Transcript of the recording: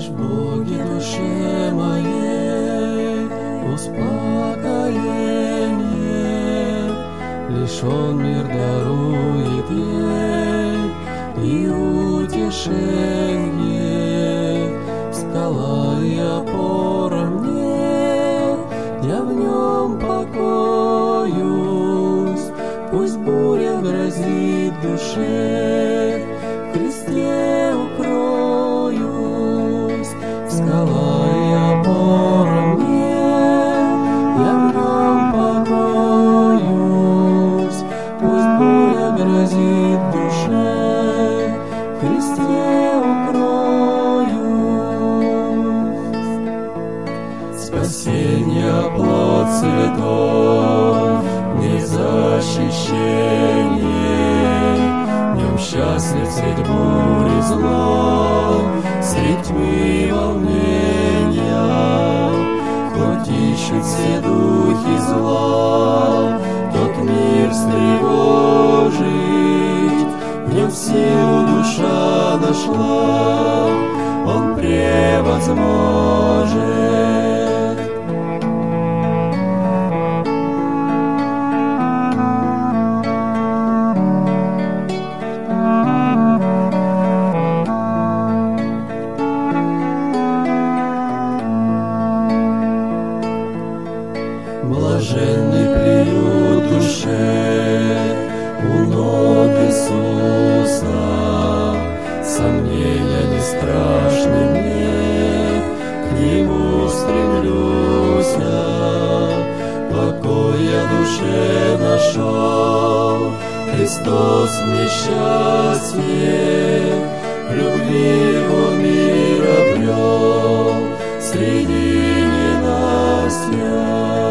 Лишь в Боге душе моей успокоение, лишь Он мир дарует ей и утешение. Скала и опора мне, я в Нем покоюсь. Пусть буря грозит душе, в Христе укроюсь. Скала и опора мне, я в Нем покоюсь. Пусть буря грозит душе, в Христе укроюсь. Спасение плод святой, не защищение, в Нем счастлив средь бури злой, средь тьмы волнения. Хоть ищут все духи зла тот мир встревожить, в Нем силу душа нашла, Он превозможет. Блаженный приют душе у ног Иисуса, сомнения не страшны мне, к Нему стремлюсь. Покой я душе нашел, Христос мне счастье, в любви Его мир обрел среди ненастья.